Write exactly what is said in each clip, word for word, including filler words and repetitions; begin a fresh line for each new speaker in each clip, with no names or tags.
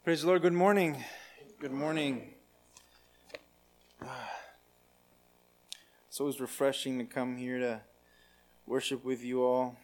Praise the Lord. Good morning. Good morning. It's always refreshing to come here to worship with you all.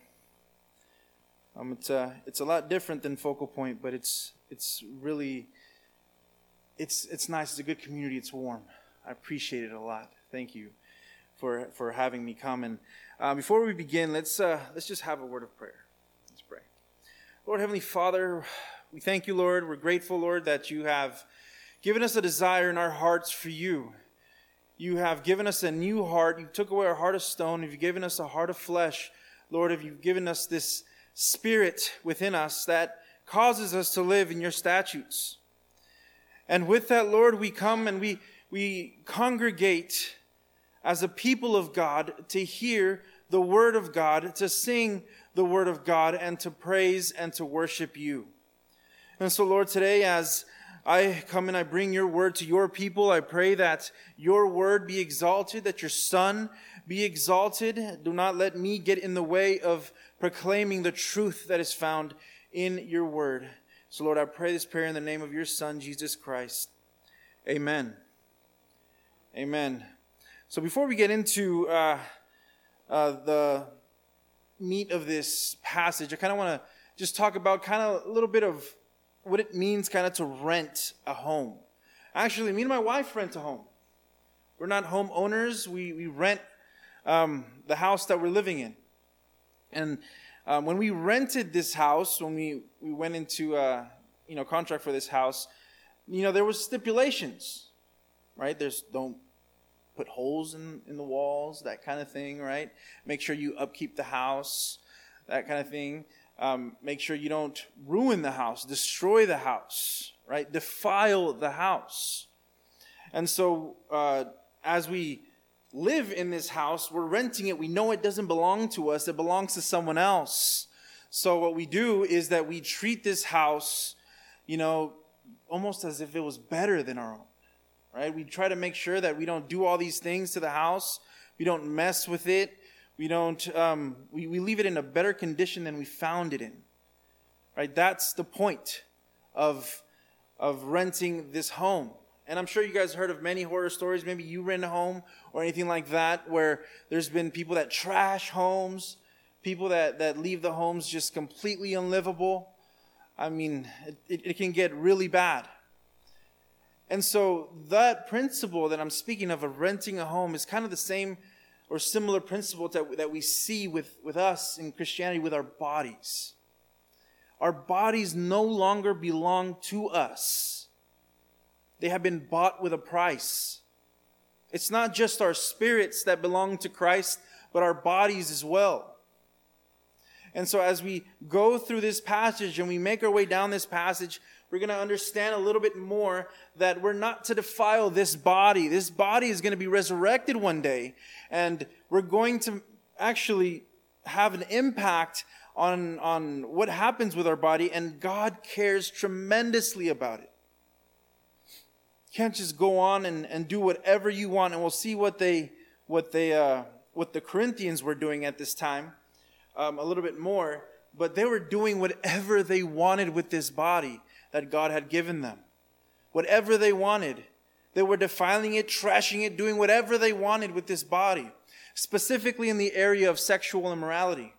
Um, it's a it's a lot different than Focal Point, but it's it's really it's it's nice. It's a good community. It's warm. I appreciate it a lot. Thank you for for having me come. And uh, before we begin, let's uh, let's just have a word of prayer. Let's pray. Lord Heavenly Father, we thank you, Lord. We're grateful, Lord, that you have given us a desire in our hearts for you. You have given us a new heart. You took away our heart of stone. You've given us a heart of flesh. Lord, have you given us this spirit within us that causes us to live in your statutes. And with that, Lord, we come and we, we congregate as a people of God to hear the word of God, to sing the word of God, and to praise and to worship you. And so, Lord, today as I come and I bring your word to your people, I pray that your word be exalted, that your Son be exalted. Do not let me get in the way of proclaiming the truth that is found in your word. So, Lord, I pray this prayer in the name of your Son, Jesus Christ. Amen. Amen. So before we get into uh, uh, the meat of this passage, I kind of want to just talk about kind of a little bit of what it means kind of to rent a home. Actually, me and my wife rent a home. We're not home owners. We, we rent um, the house that we're living in. And um, when we rented this house, when we, we went into uh, you know contract for this house, you know, there was stipulations, right? There's don't put holes in, in the walls, that kind of thing, right? Make sure you upkeep the house, that kind of thing. Um, make sure you don't ruin the house, destroy the house, right? Defile the house. And so uh, as we live in this house, we're renting it. We know it doesn't belong to us. It belongs to someone else. So what we do is that we treat this house, you know, almost as if it was better than our own, right? We try to make sure that we don't do all these things to the house. We don't mess with it. We don't, um, we, we leave it in a better condition than we found it in, right? That's the point of, of renting this home. And I'm sure you guys heard of many horror stories. Maybe you rent a home or anything like that, where there's been people that trash homes, people that, that leave the homes just completely unlivable. I mean, it, it can get really bad. And so that principle that I'm speaking of, of renting a home, is kind of the same or similar principle that, that we see with, with us in Christianity with our bodies. Our bodies no longer belong to us. They have been bought with a price. It's not just our spirits that belong to Christ, but our bodies as well. And so as we go through this passage and we make our way down this passage, we're going to understand a little bit more that we're not to defile this body. This body is going to be resurrected one day, and we're going to actually have an impact on, on what happens with our body, and God cares tremendously about it. You can't just go on and, and do whatever you want, and we'll see what they what they uh, what the Corinthians were doing at this time um, a little bit more, but they were doing whatever they wanted with this body that God had given them. Whatever they wanted. They were defiling it, trashing it, doing whatever they wanted with this body. Specifically in the area of sexual immorality.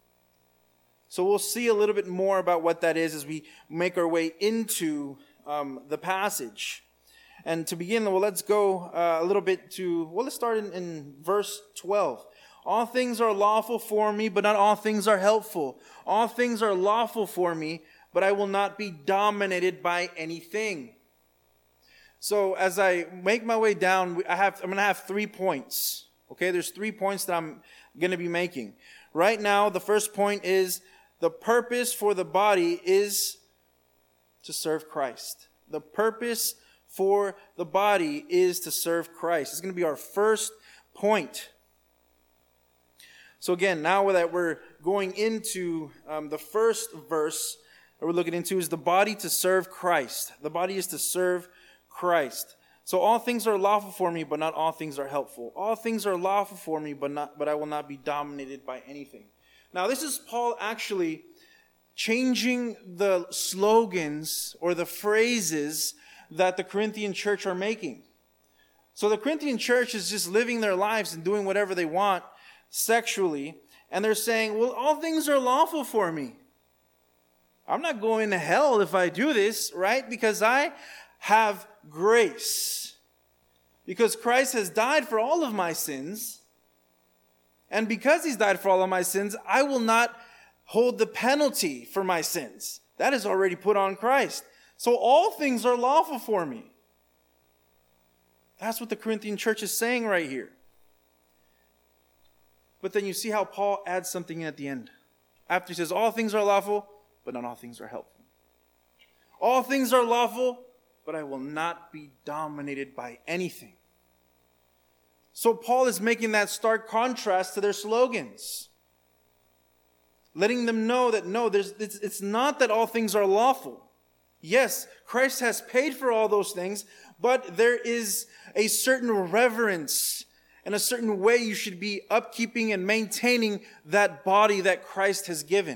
So we'll see a little bit more about what that is as we make our way into um, the passage. And to begin, well, let's go uh, a little bit to, well, let's start in, in verse twelve. All things are lawful for me, but not all things are helpful. All things are lawful for me, but I will not be dominated by anything. So as I make my way down, I have, I'm going to have three points. Okay, there's three points that I'm going to be making. Right now, the first point is the purpose for the body is to serve Christ. The purpose for the body is to serve Christ. It's going to be our first point. So again, now that we're going into um, the first verse that we're looking into, is the body to serve Christ. The body is to serve Christ. So all things are lawful for me, but not all things are helpful. All things are lawful for me, but not, but I will not be dominated by anything. Now, this is Paul actually changing the slogans or the phrases that the Corinthian church are making. So the Corinthian church is just living their lives and doing whatever they want sexually. And they're saying, well, all things are lawful for me. I'm not going to hell if I do this, right? Because I have grace. Because Christ has died for all of my sins. And because he's died for all of my sins, I will not hold the penalty for my sins. That is already put on Christ. So all things are lawful for me. That's what the Corinthian church is saying right here. But then you see how Paul adds something at the end. After he says, all things are lawful, but not all things are helpful. All things are lawful, but I will not be dominated by anything. So Paul is making that stark contrast to their slogans. Letting them know that no, there's, it's, it's not that all things are lawful. Yes, Christ has paid for all those things, but there is a certain reverence and a certain way you should be upkeeping and maintaining that body that Christ has given.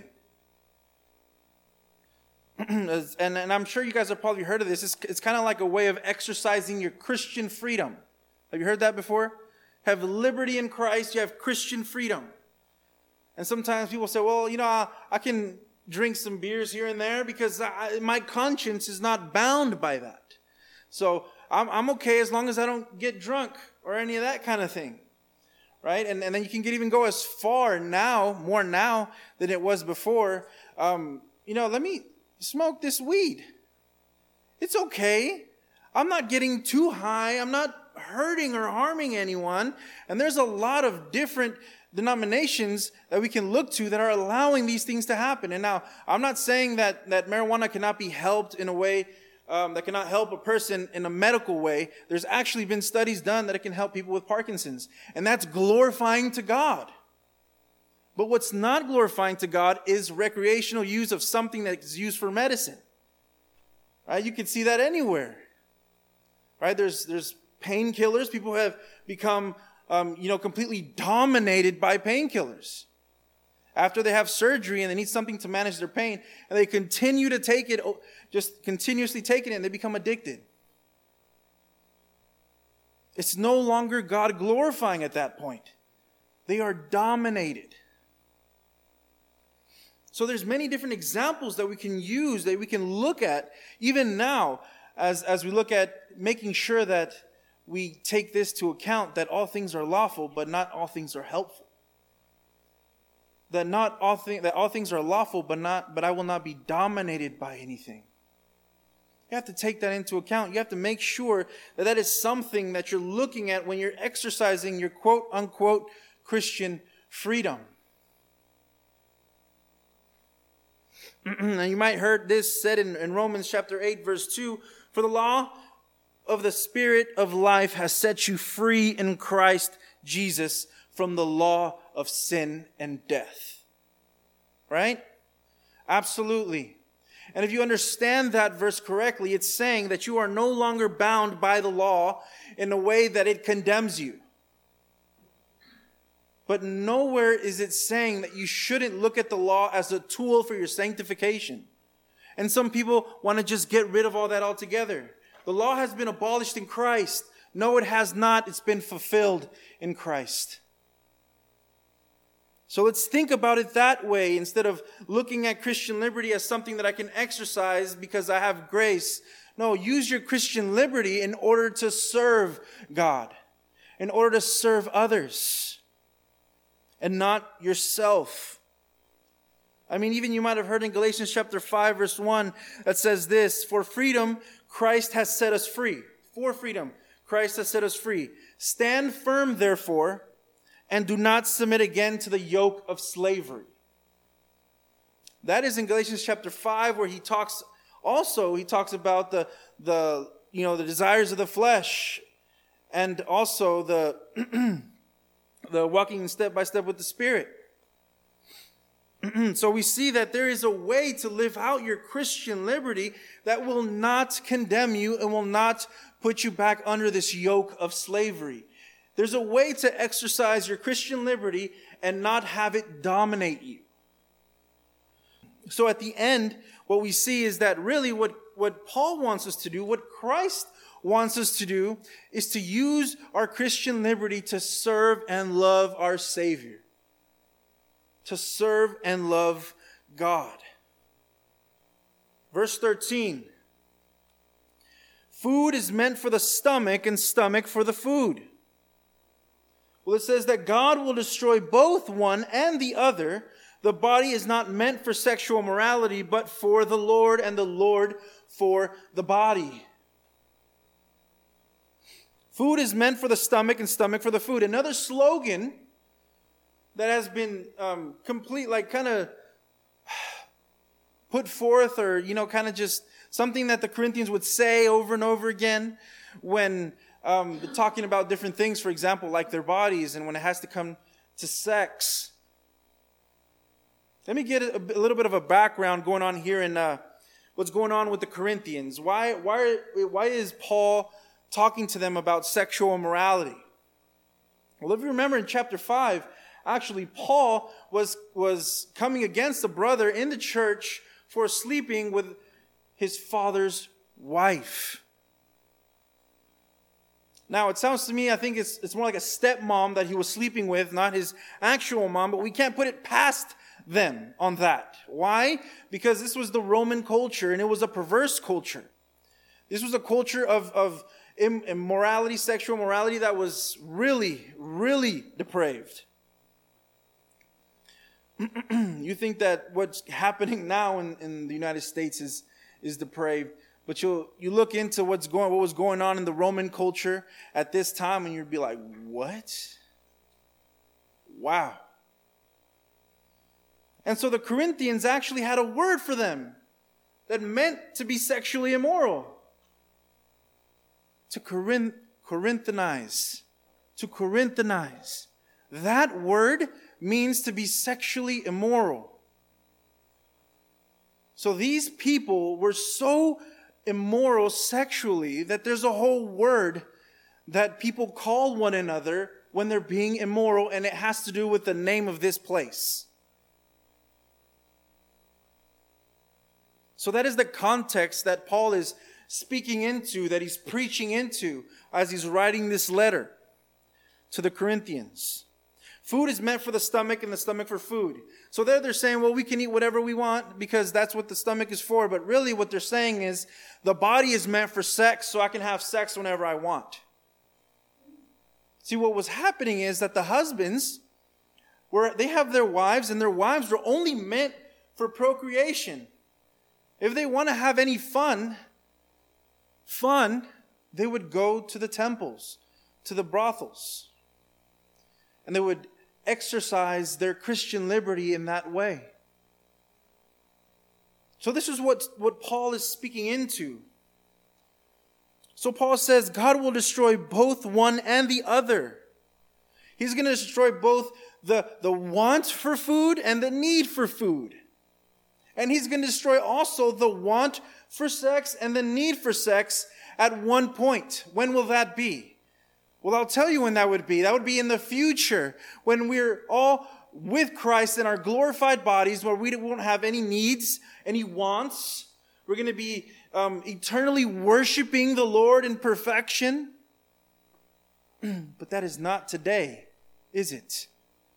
and, and I'm sure you guys have probably heard of this. It's, it's kind of like a way of exercising your Christian freedom. Have you heard that before? Have liberty in Christ, you have Christian freedom. And sometimes people say, well, you know, I, I can drink some beers here and there because I, my conscience is not bound by that. So I'm, I'm okay as long as I don't get drunk or any of that kind of thing. Right? And, and then you can get even go as far now, more now than it was before. Um, you know, let me smoke this weed. It's okay. I'm not getting too high. I'm not hurting or harming anyone. And there's a lot of different denominations that we can look to that are allowing these things to happen. And now, I'm not saying that, that marijuana cannot be helped in a way um, that cannot help a person in a medical way. There's actually been studies done that it can help people with Parkinson's. And that's glorifying to God. But what's not glorifying to God is recreational use of something that's used for medicine. Right? You can see that anywhere. Right? There's, there's painkillers. People have become Um, you know, completely dominated by painkillers. After they have surgery and they need something to manage their pain, and they continue to take it, just continuously taking it, and they become addicted. It's no longer God glorifying at that point. They are dominated. So there's many different examples that we can use, that we can look at, even now, as, as we look at making sure that we take this to account, that all things are lawful, but not all things are helpful. That not all things that all things are lawful, but not but I will not be dominated by anything. You have to take that into account. You have to make sure that that is something that you're looking at when you're exercising your quote unquote Christian freedom. And you might heard this said in, in Romans chapter eight, verse two, for the law of the Spirit of life has set you free in Christ Jesus from the law of sin and death. Right? Absolutely. And if you understand that verse correctly, it's saying that you are no longer bound by the law in a way that it condemns you. But nowhere is it saying that you shouldn't look at the law as a tool for your sanctification. And some people want to just get rid of all that altogether. The law has been abolished in Christ. No, it has not. It's been fulfilled in Christ. So let's think about it that way instead of looking at Christian liberty as something that I can exercise because I have grace. No, use your Christian liberty in order to serve God, in order to serve others, and not yourself. I mean, even you might have heard in Galatians chapter five, verse one, that says this, for freedom, Christ has set us free. For freedom, Christ has set us free. Stand firm, therefore, and do not submit again to the yoke of slavery. That is in Galatians chapter five, where he talks, also he talks about the, the you know, the desires of the flesh, and also the, the walking step by step with the Spirit. So we see that there is a way to live out your Christian liberty that will not condemn you and will not put you back under this yoke of slavery. There's a way to exercise your Christian liberty and not have it dominate you. So at the end, what we see is that really what, what Paul wants us to do, what Christ wants us to do, is to use our Christian liberty to serve and love our Savior. To serve and love God. Verse thirteen. Food is meant for the stomach and stomach for the food. Well, it says that God will destroy both one and the other. The body is not meant for sexual morality, but for the Lord, and the Lord for the body. Food is meant for the stomach and stomach for the food. Another slogan that has been um, complete, like kind of put forth, or, you know, kind of just something that the Corinthians would say over and over again when um, talking about different things, for example, like their bodies, and when it has to come to sex. Let me get a, a little bit of a background going on here in uh, what's going on with the Corinthians. Why, why, why is Paul talking to them about sexual immorality? Well, if you remember in chapter five, actually Paul was, was coming against a brother in the church for sleeping with his father's wife. Now, it sounds to me, I think it's, it's more like a stepmom that he was sleeping with, not his actual mom, but we can't put it past them on that. Why? Because this was the Roman culture, and it was a perverse culture. This was a culture of, of immorality, sexual morality that was really, really depraved. You think that what's happening now in, in the United States is, is depraved, but you you look into what's going what was going on in the Roman culture at this time, and you'd be like, what? Wow. And so the Corinthians actually had a word for them that meant to be sexually immoral. To Corinth, Corinthianize. To Corinthianize. That word means to be sexually immoral. So these people were so immoral sexually that there's a whole word that people call one another when they're being immoral, and it has to do with the name of this place. So that is the context that Paul is speaking into, that he's preaching into as he's writing this letter to the Corinthians. Food is meant for the stomach and the stomach for food. So there they're saying, well, we can eat whatever we want because that's what the stomach is for. But really what they're saying is the body is meant for sex, so I can have sex whenever I want. See, what was happening is that the husbands, were they have their wives, and their wives were only meant for procreation. If they want to have any fun, fun, they would go to the temples, to the brothels. And they would exercise their Christian liberty in that way. So this is what, what Paul is speaking into. So Paul says God will destroy both one and the other. He's going to destroy both the, the want for food and the need for food. And he's going to destroy also the want for sex and the need for sex at one point. When will that be? Well, I'll tell you when that would be. That would be in the future, when we're all with Christ in our glorified bodies, where we won't have any needs, any wants. We're going to be um, eternally worshiping the Lord in perfection. But that is not today, is it?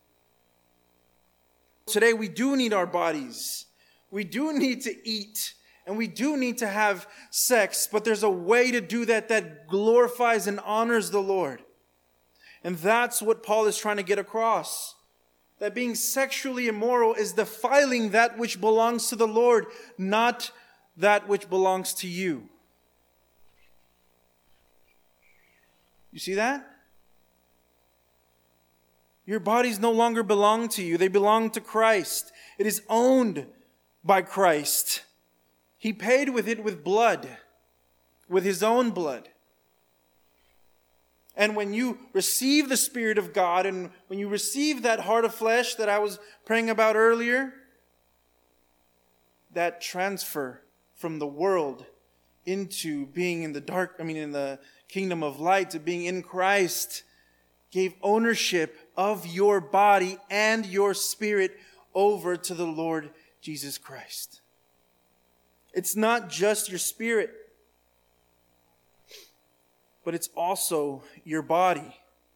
Today we do need our bodies. We do need to eat. And we do need to have sex, but there's a way to do that that glorifies and honors the Lord. And that's what Paul is trying to get across. That being sexually immoral is defiling that which belongs to the Lord, not that which belongs to you. You see that? Your bodies no longer belong to you. They belong to Christ. It is owned by Christ. He paid with it with blood, with his own blood. And when you receive the Spirit of God, and when you receive that heart of flesh that I was praying about earlier, that transfer from the world into being in the dark, I mean in the kingdom of light, to being in Christ, gave ownership of your body and your spirit over to the Lord Jesus Christ. It's not just your spirit, but it's also your body.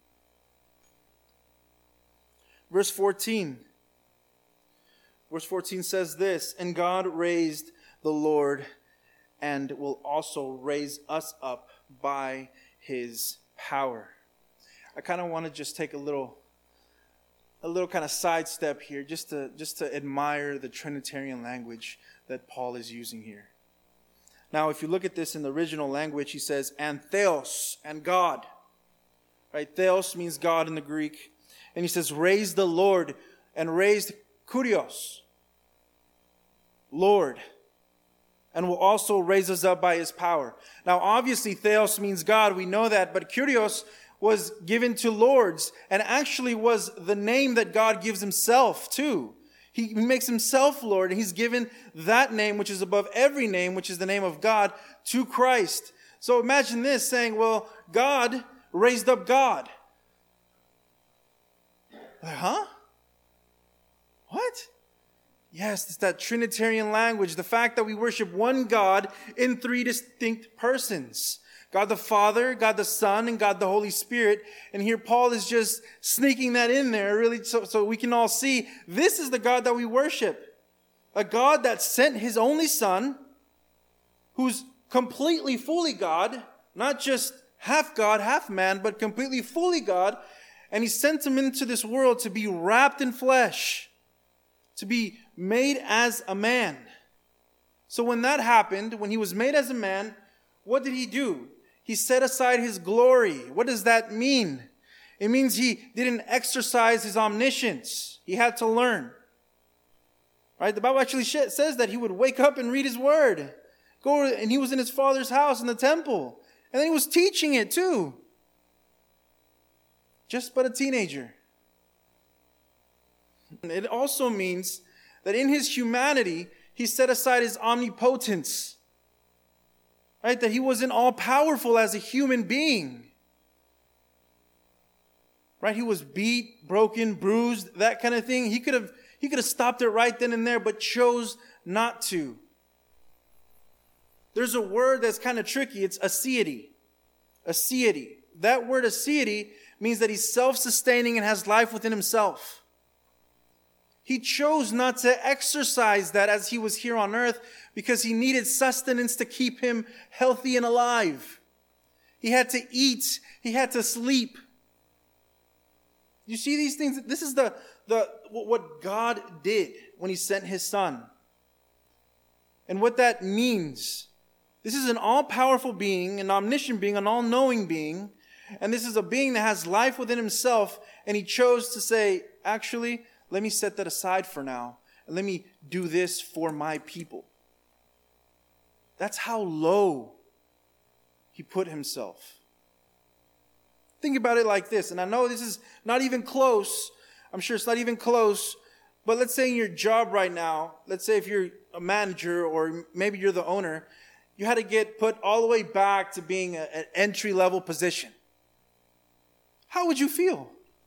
Verse fourteen. Verse fourteen says this, and God raised the Lord and will also raise us up by his power. I kind of want to just take a little a little kind of sidestep here just to just to admire the Trinitarian language that Paul is using here. Now, if you look at this in the original language, he says, and theos, and God. Right? Theos means God in the Greek. And he says, raised the Lord, and raised Kurios, Lord, and will also raise us up by his power. Now, obviously, theos means God. We know that. But Kurios was given to lords, and actually was the name that God gives himself too. He makes himself Lord, and he's given that name, which is above every name, which is the name of God, to Christ. So imagine this, saying, well, God raised up God. Huh? What? Yes, it's that Trinitarian language. The fact that we worship one God in three distinct persons. God the Father, God the Son, and God the Holy Spirit. And here Paul is just sneaking that in there, really, so, so we can all see this is the God that we worship. A God that sent his only Son, who's completely, fully God, not just half God, half man, but completely, fully God. And he sent him into this world to be wrapped in flesh, to be made as a man. So when that happened, when he was made as a man, what did he do? He set aside his glory. What does that mean? It means he didn't exercise his omniscience. He had to learn. Right? The Bible actually says that he would wake up and read his word. Go, and he was in his father's house in the temple. And then he was teaching it too. Just but a teenager. It also means that in his humanity, he set aside his omnipotence. Right? That he wasn't all powerful as a human being. Right? He was beat, broken, bruised, that kind of thing. He could have, he could have stopped it right then and there, but chose not to. There's a word that's kind of tricky. It's aseity. Aseity. That word aseity means that he's self-sustaining and has life within himself. He chose not to exercise that as he was here on earth because he needed sustenance to keep him healthy and alive. He had to eat. He had to sleep. You see these things? This is the, the what God did when he sent his Son. And what that means. This is an all-powerful being, an omniscient being, an all-knowing being. And this is a being that has life within himself. And he chose to say, actually, let me set that aside for now. And let me do this for my people. That's how low he put himself. Think about it like this. And I know this is not even close. I'm sure it's not even close. But let's say in your job right now, let's say if you're a manager or maybe you're the owner, you had to get put all the way back to being a, an entry-level position. How would you feel?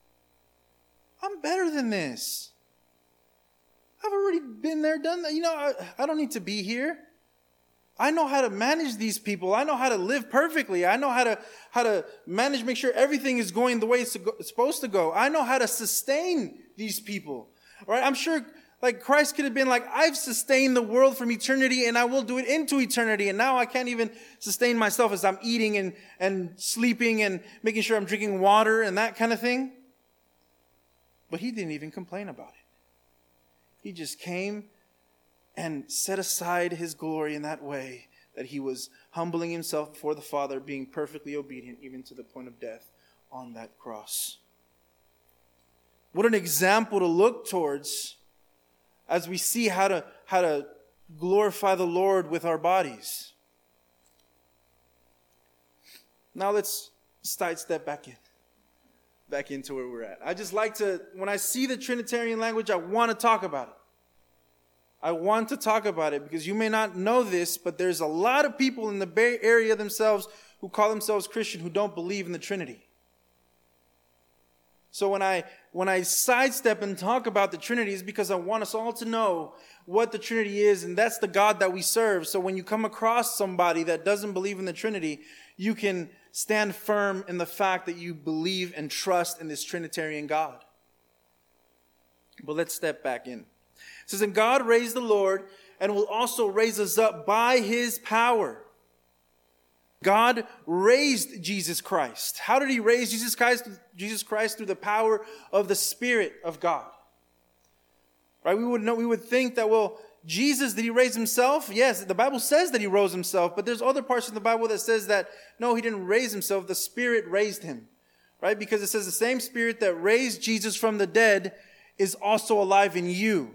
I'm better than this. I've already been there, done that. You know, I, I don't need to be here. I know how to manage these people. I know how to live perfectly. I know how to how to manage, make sure everything is going the way it's, go, it's supposed to go. I know how to sustain these people. Right? I'm sure like Christ could have been like, I've sustained the world from eternity and I will do it into eternity. And now I can't even sustain myself as I'm eating and, and sleeping and making sure I'm drinking water and that kind of thing. But he didn't even complain about it. He just came and set aside his glory in that way, that he was humbling himself before the Father, being perfectly obedient even to the point of death on that cross. What an example to look towards as we see how to, how to glorify the Lord with our bodies. Now let's sidestep back in. Back into where we're at. I just like to, when I see the Trinitarian language, I want to talk about it. I want to talk about it because you may not know this, but there's a lot of people in the Bay Area themselves who call themselves Christian who don't believe in the Trinity. So when I when I sidestep and talk about the Trinity, it's because I want us all to know what the Trinity is, and that's the God that we serve. So when you come across somebody that doesn't believe in the Trinity, you can stand firm in the fact that you believe and trust in this Trinitarian God. But let's step back in. It says, and God raised the Lord and will also raise us up by his power. God raised Jesus Christ. How did he raise Jesus Christ? Jesus Christ through the power of the Spirit of God. Right? We would know, we would think that, well, Jesus, did he raise himself? Yes, the Bible says that he rose himself, but there's other parts in the Bible that says that, no, he didn't raise himself. The Spirit raised him. Right? Because it says the same Spirit that raised Jesus from the dead is also alive in you.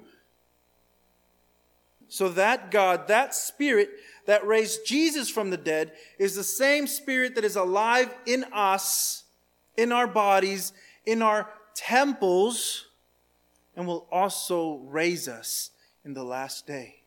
So that God, that Spirit that raised Jesus from the dead is the same Spirit that is alive in us, in our bodies, in our temples, and will also raise us in the last day.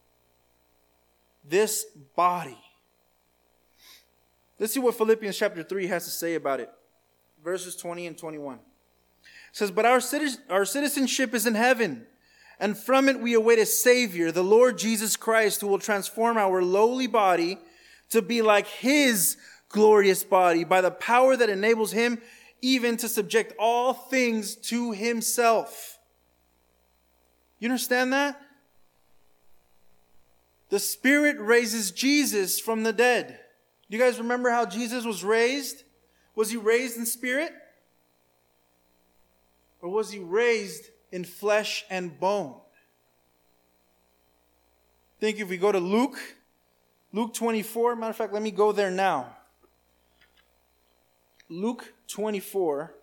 This body. Let's see what Philippians chapter three has to say about it. Verses twenty and twenty-one. It says, but our, citi- our citizenship is in heaven, and from it we await a Savior, the Lord Jesus Christ, who will transform our lowly body to be like his glorious body by the power that enables him even to subject all things to himself. You understand that? The Spirit raises Jesus from the dead. Do you guys remember how Jesus was raised? Was he raised in spirit? Or was he raised in flesh and bone? I think if we go to Luke, Luke twenty-four, matter of fact, let me go there now. Luke twenty-four.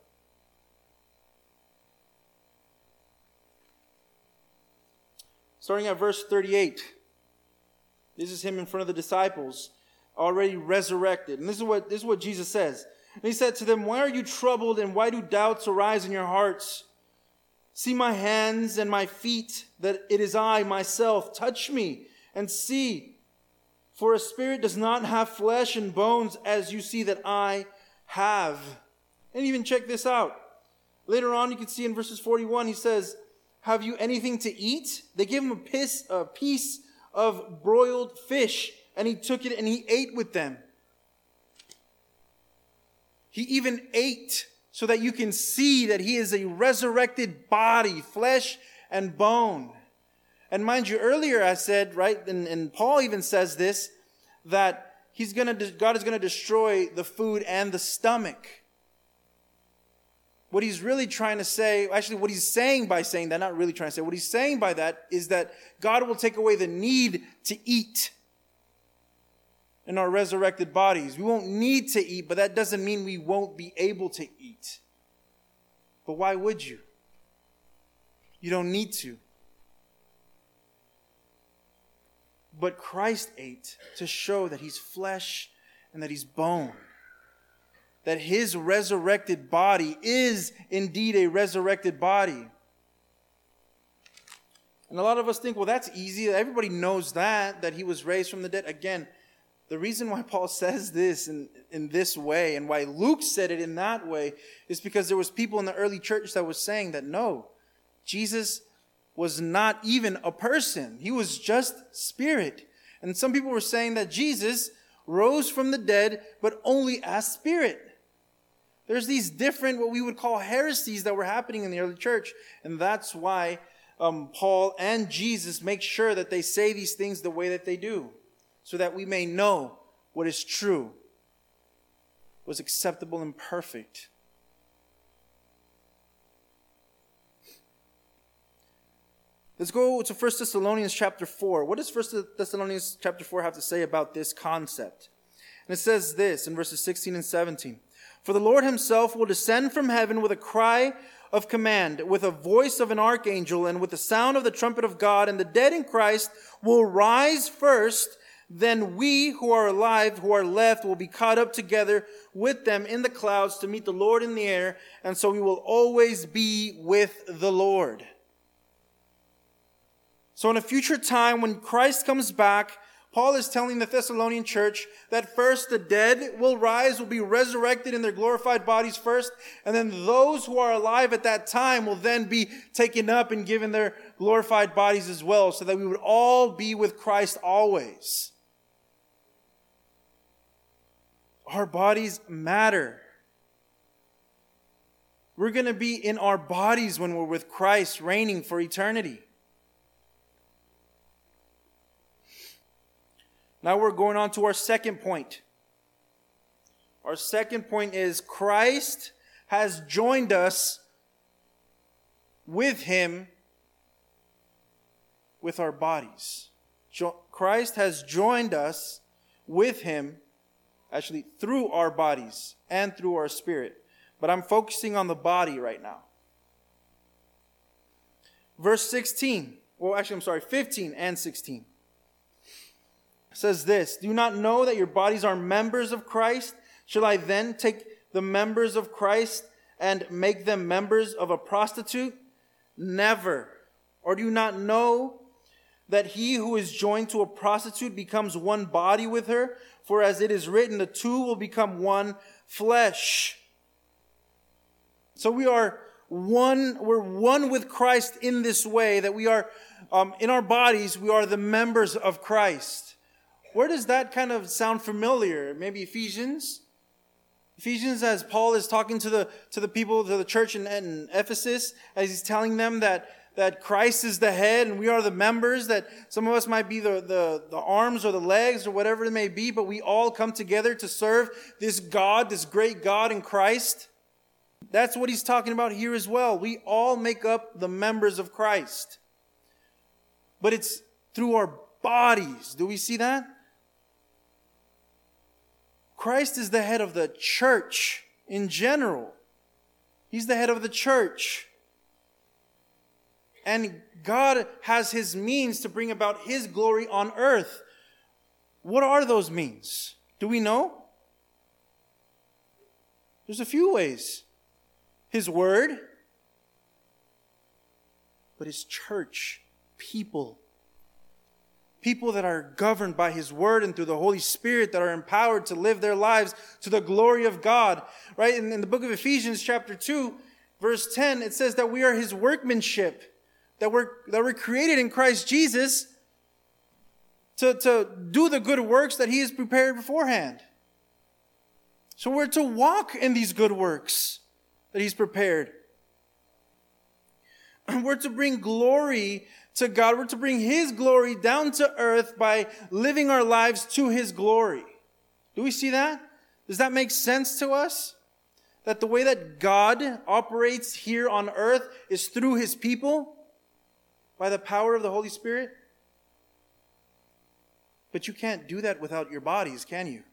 Starting at verse thirty-eight. This is him in front of the disciples, already resurrected. And this is what, this is what Jesus says. And he said to them, why are you troubled, and why do doubts arise in your hearts? See my hands and my feet, that it is I myself. Touch me and see. For a spirit does not have flesh and bones, as you see that I have. And even check this out. Later on, you can see in verses forty-one, he says, have you anything to eat? They gave him a piece, a piece of broiled fish, and he took it and he ate with them. He even ate so that you can see that he is a resurrected body, flesh and bone. And mind you, earlier I said, right, and, and Paul even says this, that he's gonna, God is going to destroy the food and the stomach. What he's really trying to say, actually what he's saying by saying that, not really trying to say, what he's saying by that is that God will take away the need to eat in our resurrected bodies. We won't need to eat, but that doesn't mean we won't be able to eat. But why would you? You don't need to. But Christ ate to show that he's flesh and that he's bone. That his resurrected body is indeed a resurrected body. And a lot of us think, well, that's easy. Everybody knows that, that he was raised from the dead. Again, the reason why Paul says this in, in this way and why Luke said it in that way is because there was people in the early church that was saying that no, Jesus was not even a person. He was just spirit. And some people were saying that Jesus rose from the dead, but only as spirit. There's these different, what we would call heresies that were happening in the early church. And that's why um, Paul and Jesus make sure that they say these things the way that they do, so that we may know what is true, was acceptable and perfect. Let's go to First Thessalonians chapter four. What does First Thessalonians chapter four have to say about this concept? And it says this in verses sixteen and seventeen. For the Lord himself will descend from heaven with a cry of command, with a voice of an archangel, and with the sound of the trumpet of God, and the dead in Christ will rise first. Then we who are alive, who are left, will be caught up together with them in the clouds to meet the Lord in the air, and so we will always be with the Lord. So in a future time, when Christ comes back, Paul is telling the Thessalonian church that first the dead will rise, will be resurrected in their glorified bodies first, and then those who are alive at that time will then be taken up and given their glorified bodies as well, so that we would all be with Christ always. Our bodies matter. We're going to be in our bodies when we're with Christ, reigning for eternity. Now we're going on to our second point. Our second point is Christ has joined us with Him with our bodies. Jo- Christ has joined us with Him, actually through our bodies and through our spirit. But I'm focusing on the body right now. Verse sixteen. Well, actually, I'm sorry, fifteen and sixteen. Says this, do you not know that your bodies are members of Christ? Shall I then take the members of Christ and make them members of a prostitute? Never. Or do you not know that he who is joined to a prostitute becomes one body with her? For as it is written, the two will become one flesh. So we are one, we're one with Christ in this way, that we are, um, in our bodies, we are the members of Christ. Where does that kind of sound familiar? Maybe Ephesians? Ephesians, as Paul is talking to the to the people, to the church in, in Ephesus, as he's telling them that, that Christ is the head and we are the members, that some of us might be the, the, the arms or the legs or whatever it may be, but we all come together to serve this God, this great God in Christ. That's what he's talking about here as well. We all make up the members of Christ. But it's through our bodies. Do we see that? Christ is the head of the church in general. He's the head of the church. And God has His means to bring about His glory on earth. What are those means? Do we know? There's a few ways. His word, but His church, people. People that are governed by His word and through the Holy Spirit, that are empowered to live their lives to the glory of God. Right? In, in the book of Ephesians chapter two, verse ten, it says that we are His workmanship, that we're, that we're created in Christ Jesus to, to do the good works that He has prepared beforehand. So we're to walk in these good works that He's prepared. We're to bring glory to God. We're to bring His glory down to earth by living our lives to His glory. Do we see that? Does that make sense to us? That the way that God operates here on earth is through His people by the power of the Holy Spirit? But you can't do that without your bodies, can you?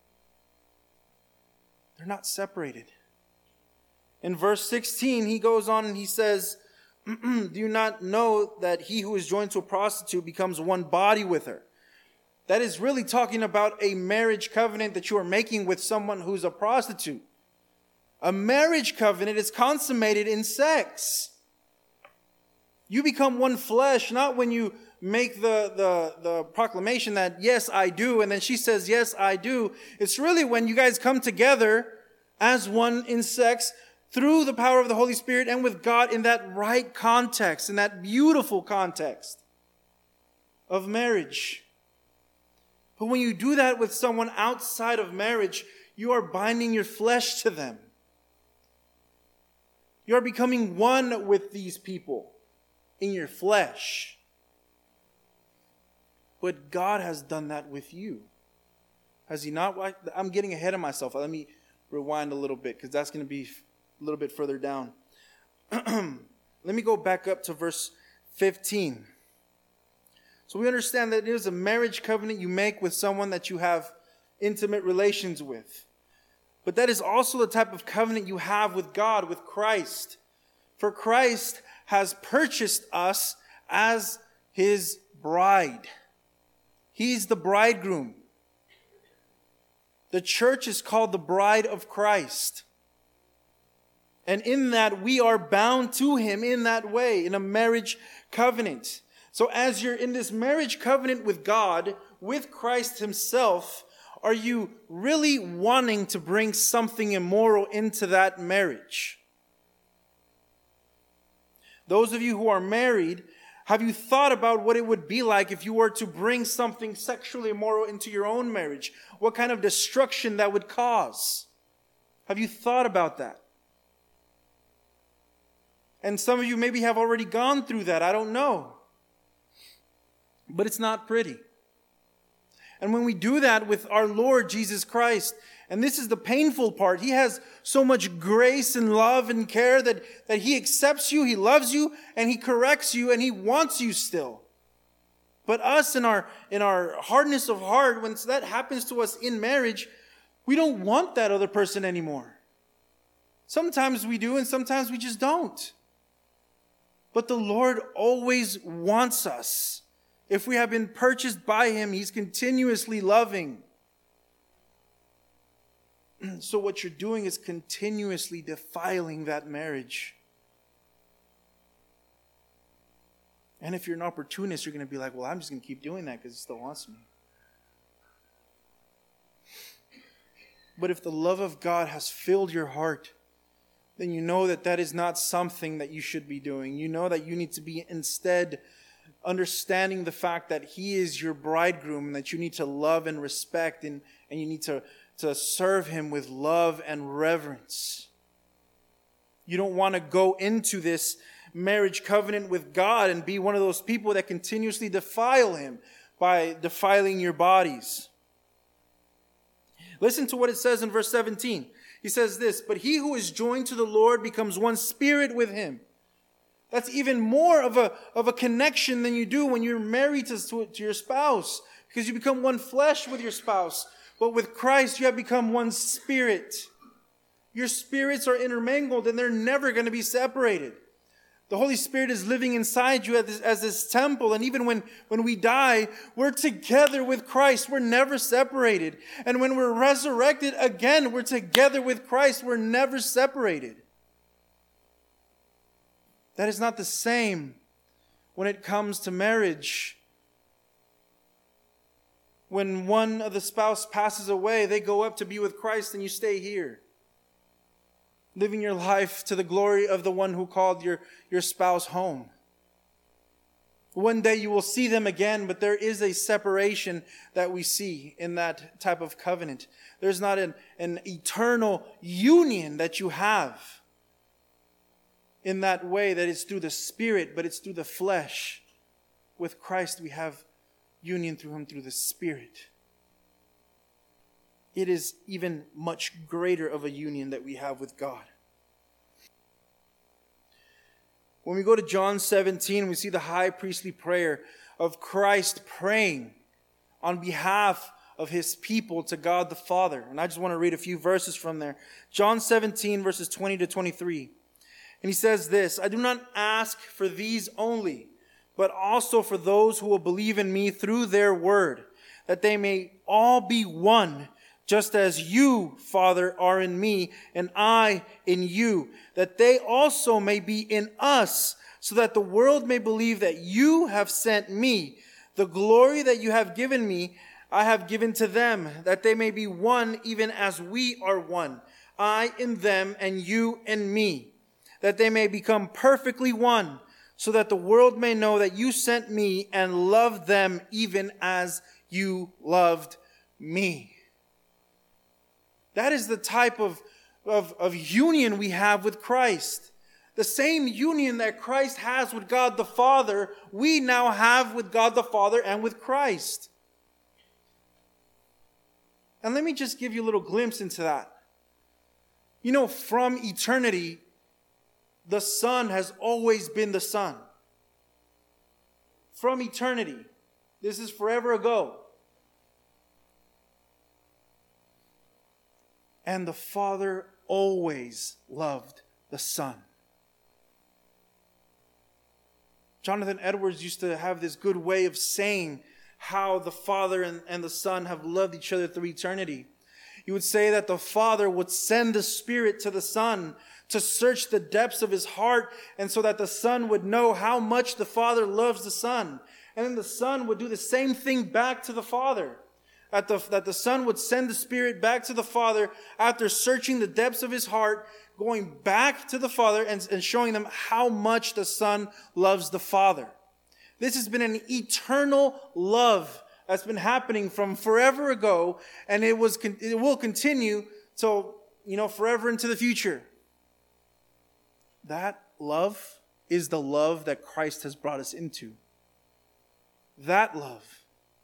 They're not separated. In verse sixteen, he goes on and he says, do you not know that he who is joined to a prostitute becomes one body with her? That is really talking about a marriage covenant that you are making with someone who's a prostitute. A marriage covenant is consummated in sex. You become one flesh, not when you make the, the, the proclamation that, yes, I do, and then she says, yes, I do. It's really when you guys come together as one in sex, through the power of the Holy Spirit and with God in that right context, in that beautiful context of marriage. But when you do that with someone outside of marriage, you are binding your flesh to them. You are becoming one with these people in your flesh. But God has done that with you. Has He not? I'm getting ahead of myself. Let me rewind a little bit because that's going to be a little bit further down. Let me go back up to verse fifteen. So we understand that it is a marriage covenant you make with someone that you have intimate relations with. But that is also the type of covenant you have with God, with Christ. For Christ has purchased us as His bride. He's the bridegroom. The church is called the bride of Christ. And in that, we are bound to Him in that way, in a marriage covenant. So as you're in this marriage covenant with God, with Christ himself, are you really wanting to bring something immoral into that marriage? Those of you who are married, have you thought about what it would be like if you were to bring something sexually immoral into your own marriage? What kind of destruction that would cause? Have you thought about that? And some of you maybe have already gone through that. I don't know. But it's not pretty. And when we do that with our Lord Jesus Christ, and this is the painful part, he has so much grace and love and care that, that he accepts you, he loves you, and he corrects you, and he wants you still. But us in our, in our hardness of heart, when that happens to us in marriage, we don't want that other person anymore. Sometimes we do, and sometimes we just don't. But the Lord always wants us. If we have been purchased by him, he's continuously loving. So what you're doing is continuously defiling that marriage. And if you're an opportunist, you're going to be like, well, I'm just going to keep doing that because he still wants me. But if the love of God has filled your heart, then you know that that is not something that you should be doing. You know that you need to be instead understanding the fact that he is your bridegroom and that you need to love and respect and, and you need to, to serve him with love and reverence. You don't want to go into this marriage covenant with God and be one of those people that continuously defile him by defiling your bodies. Listen to what it says in verse seventeen. He says this, but he who is joined to the Lord becomes one spirit with him. That's even more of a, of a connection than you do when you're married to, to, to your spouse, because you become one flesh with your spouse. But with Christ, you have become one spirit. Your spirits are intermingled and they're never going to be separated. The Holy Spirit is living inside you as this, as this temple. And even when, when we die, we're together with Christ. We're never separated. And when we're resurrected again, we're together with Christ. We're never separated. That is not the same when it comes to marriage. When one of the spouse passes away, they go up to be with Christ and you stay here, living your life to the glory of the one who called your, your spouse home. One day you will see them again, but there is a separation that we see in that type of covenant. There's not an, an eternal union that you have in that way that is through the Spirit, but it's through the flesh. With Christ, we have union through him through the Spirit. It is even much greater of a union that we have with God. When we go to John seventeen, we see the high priestly prayer of Christ praying on behalf of his people to God the Father. And I just want to read a few verses from there. John seventeen, verses twenty to twenty-three. And he says this, I do not ask for these only, but also for those who will believe in me through their word, that they may all be one, just as you, Father, are in me, and I in you, that they also may be in us, so that the world may believe that you have sent me. The glory that you have given me, I have given to them, that they may be one even as we are one, I in them and you in me, that they may become perfectly one, so that the world may know that you sent me and loved them even as you loved me. That is the type of, of, of union we have with Christ. The same union that Christ has with God the Father, we now have with God the Father and with Christ. And let me just give you a little glimpse into that. You know, from eternity, the Son has always been the Son. From eternity. This is forever ago. And the Father always loved the Son. Jonathan Edwards used to have this good way of saying how the Father and, and the Son have loved each other through eternity. He would say that the Father would send the Spirit to the Son to search the depths of his heart, and so that the Son would know how much the Father loves the Son. And then the Son would do the same thing back to the Father. That the, that the Son would send the Spirit back to the Father after searching the depths of his heart, going back to the Father and, and showing them how much the Son loves the Father. This has been an eternal love that's been happening from forever ago, and it was it will continue till, you know, forever into the future. That love is the love that Christ has brought us into. That love.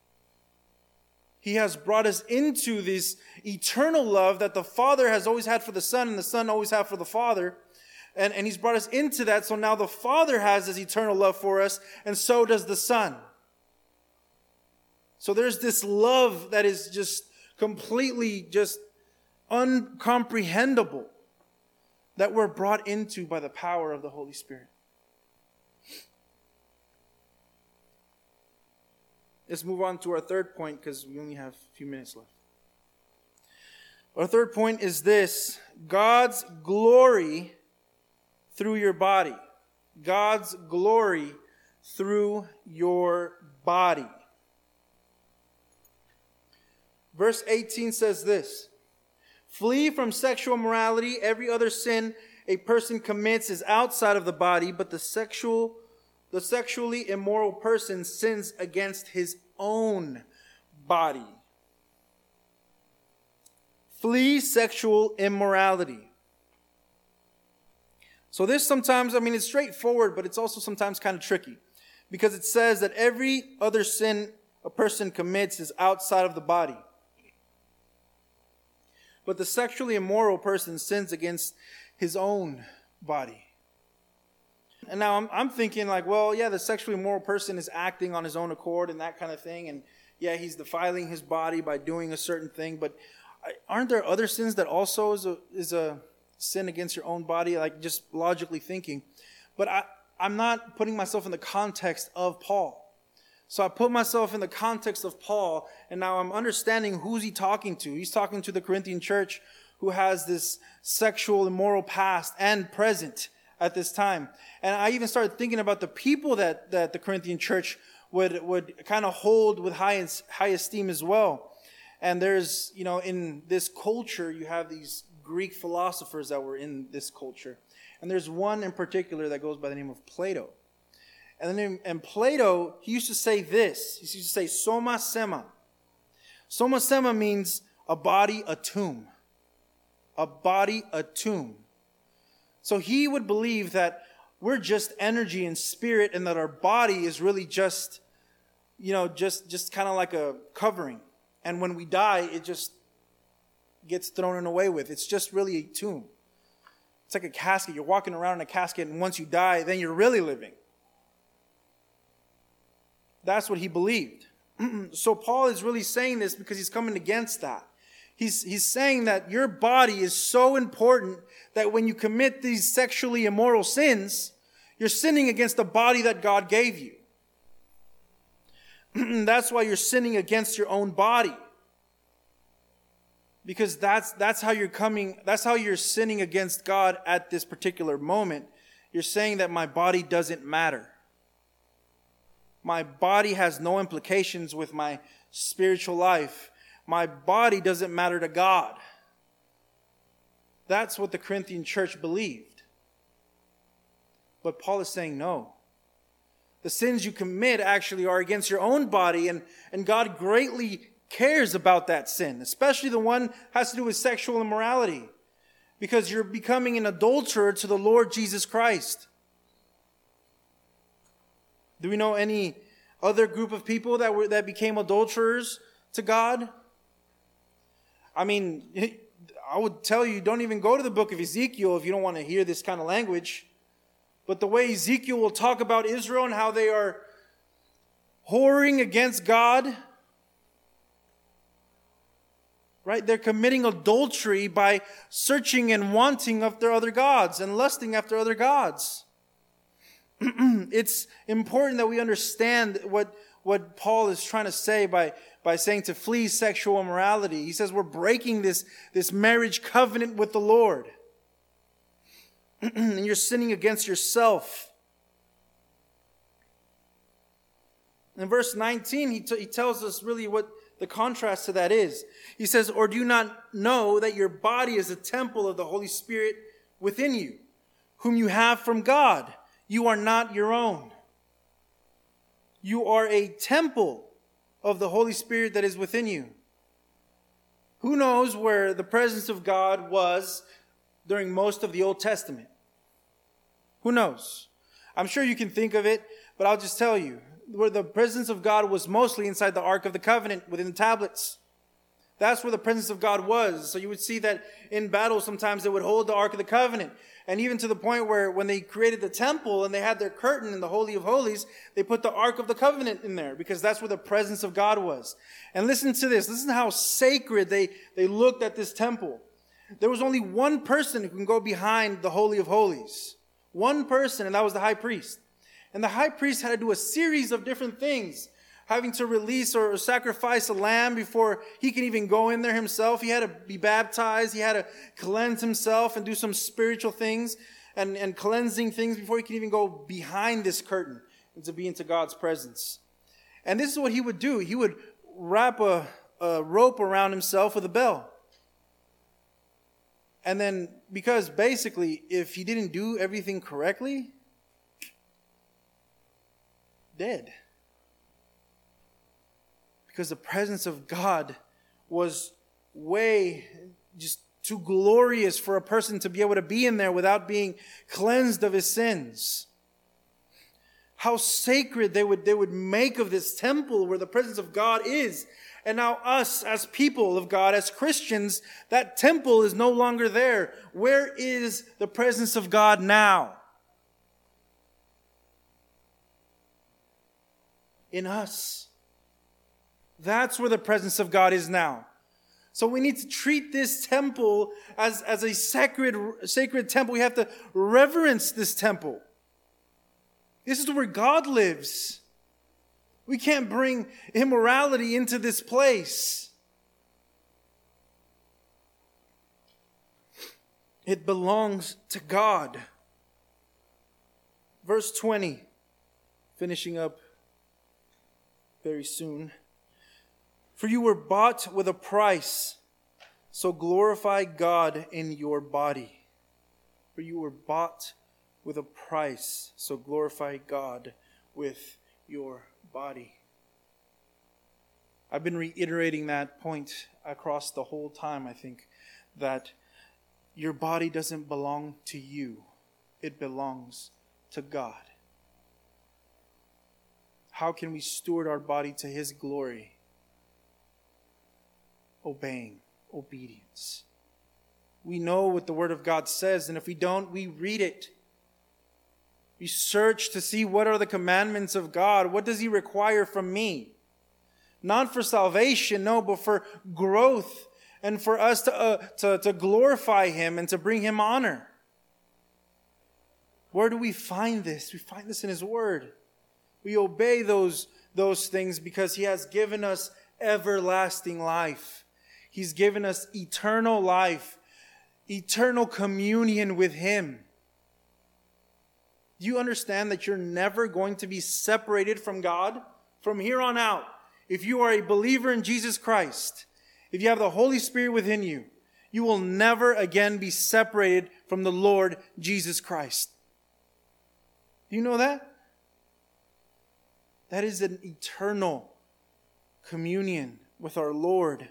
He has brought us into this eternal love that the Father has always had for the Son and the Son always had for the Father. And, and He's brought us into that, so now the Father has this eternal love for us, and so does the Son. So there's this love that is just completely just uncomprehendable that we're brought into by the power of the Holy Spirit. Let's move on to our third point because we only have a few minutes left. Our third point is this: God's glory through your body. God's glory through your body. Verse eighteen says this: Flee from sexual immorality. Every other sin a person commits is outside of the body, but the sexual The sexually immoral person sins against his own body. Flee sexual immorality. So this sometimes, I mean, it's straightforward, but it's also sometimes kind of tricky. Because it says that every other sin a person commits is outside of the body. But the sexually immoral person sins against his own body. And now I'm, I'm thinking like, well, yeah, the sexually immoral person is acting on his own accord and that kind of thing. And yeah, he's defiling his body by doing a certain thing. But aren't there other sins that also is a, is a sin against your own body? Like just logically thinking. But I, I'm not putting myself in the context of Paul. So I put myself in the context of Paul. And now I'm understanding who's he talking to. He's talking to the Corinthian church who has this sexual immoral past and present at this time. And I even started thinking about the people that, that the Corinthian church would, would kind of hold with high, high esteem as well. And there's, you know, in this culture, you have these Greek philosophers that were in this culture. And there's one in particular that goes by the name of Plato. And then and Plato, he used to say this. He used to say, soma sema. Soma sema means a body, a tomb. A body, a tomb. So he would believe that we're just energy and spirit, and that our body is really just, you know, just, just kind of like a covering. And when we die, it just gets thrown away with. It's just really a tomb. It's like a casket. You're walking around in a casket, and once you die, then you're really living. That's what he believed. So Paul is really saying this because he's coming against that. He's, he's saying that your body is so important that when you commit these sexually immoral sins, you're sinning against the body that God gave you. That's why you're sinning against your own body. Because that's, that's how you're coming, that's how you're sinning against God at this particular moment. You're saying that my body doesn't matter. My body has no implications with my spiritual life. My body doesn't matter to God. That's what the Corinthian church believed. But Paul is saying no. The sins you commit actually are against your own body, and, and God greatly cares about that sin, especially the one that has to do with sexual immorality, because you're becoming an adulterer to the Lord Jesus Christ. Do we know any other group of people that were that became adulterers to God? I mean, I would tell you, don't even go to the book of Ezekiel if you don't want to hear this kind of language. But the way Ezekiel will talk about Israel and how they are whoring against God, right? They're committing adultery by searching and wanting after other gods and lusting after other gods. It's important that we understand what, what Paul is trying to say by, by saying to flee sexual immorality. He says we're breaking this, this marriage covenant with the Lord. and you're sinning against yourself. In verse nineteen, he, t- he tells us really what the contrast to that is. He says, or do you not know that your body is a temple of the Holy Spirit within you, whom you have from God? You are not your own. You are a temple of the Holy Spirit that is within you. Who knows where the presence of God was during most of the Old Testament? Who knows? I'm sure you can think of it, but I'll just tell you. Where the presence of God was mostly inside the Ark of the Covenant within the tablets. That's where the presence of God was. So you would see that in battle sometimes they would hold the Ark of the Covenant. And even to the point where when they created the temple and they had their curtain in the Holy of Holies, they put the Ark of the Covenant in there because that's where the presence of God was. And listen to this. Listen to how sacred they, they looked at this temple. There was only one person who can go behind the Holy of Holies. One person, and that was the high priest. And the high priest had to do a series of different things, having to release or sacrifice a lamb before he can even go in there himself. He had to be baptized. He had to cleanse himself and do some spiritual things and, and cleansing things before he can even go behind this curtain and to be into God's presence. And this is what he would do. He would wrap a, a rope around himself with a bell. And then, because basically, if he didn't do everything correctly, dead. Because the presence of God was way just too glorious for a person to be able to be in there without being cleansed of his sins. How sacred they would, they would make of this temple where the presence of God is. And now us as people of God, as Christians, that temple is no longer there. Where is the presence of God now? In us. That's where the presence of God is now. So we need to treat this temple as, as a sacred, sacred temple. We have to reverence this temple. This is where God lives. We can't bring immorality into this place. It belongs to God. Verse twenty, finishing up very soon. For you were bought with a price, so glorify God in your body. For you were bought with a price, so glorify God with your body. I've been reiterating that point across the whole time, I think, that your body doesn't belong to you. It belongs to God. How can we steward our body to His glory? Obeying, obedience. We know what the Word of God says, and if we don't, we read it. We search to see what are the commandments of God. What does He require from me? Not for salvation, no, but for growth and for us to, uh, to, to glorify Him and to bring Him honor. Where do we find this? We find this in His Word. We obey those, those things because He has given us everlasting life. He's given us eternal life, eternal communion with Him. Do you understand that you're never going to be separated from God from here on out? If you are a believer in Jesus Christ, if you have the Holy Spirit within you, you will never again be separated from the Lord Jesus Christ. Do you know that? That is an eternal communion with our Lord.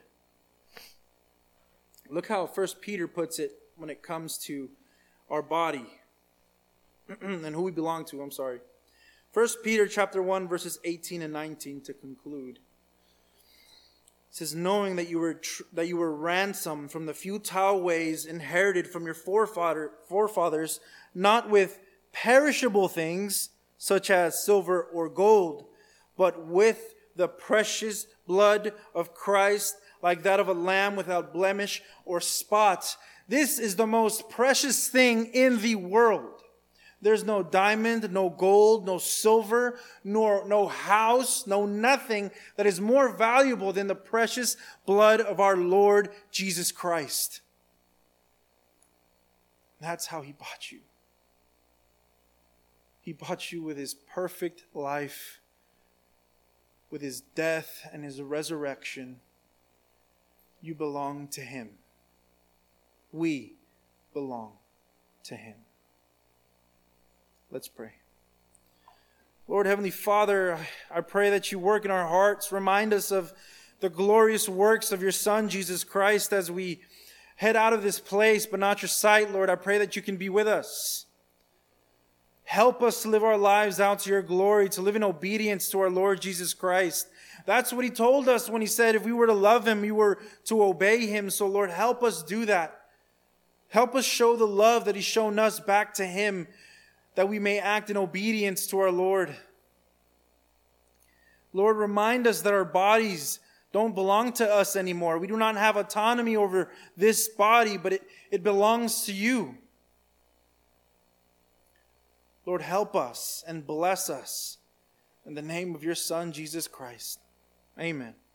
Look how First Peter puts it when it comes to our body and who we belong to. I'm sorry. First Peter chapter one, verses eighteen and nineteen to conclude. It says, knowing that you were tr- that you were ransomed from the futile ways inherited from your forefather, forefathers, not with perishable things such as silver or gold, but with the precious blood of Christ, like that of a lamb without blemish or spot. This is the most precious thing in the world. There's no diamond, no gold, no silver, nor no house, no nothing that is more valuable than the precious blood of our Lord Jesus Christ. That's how He bought you. He bought you with his perfect life, with his death and his resurrection. You belong to him. We belong to him. Let's pray. Lord, Heavenly Father, I pray that you work in our hearts. Remind us of the glorious works of your Son, Jesus Christ, as we head out of this place, but not your sight, Lord. I pray that you can be with us. Help us to live our lives out to your glory, to live in obedience to our Lord Jesus Christ. That's what he told us when he said if we were to love him, we were to obey him. So, Lord, help us do that. Help us show the love that he's shown us back to him, that we may act in obedience to our Lord. Lord, remind us that our bodies don't belong to us anymore. We do not have autonomy over this body, but it, it belongs to you. Lord, help us and bless us in the name of your Son, Jesus Christ. Amen.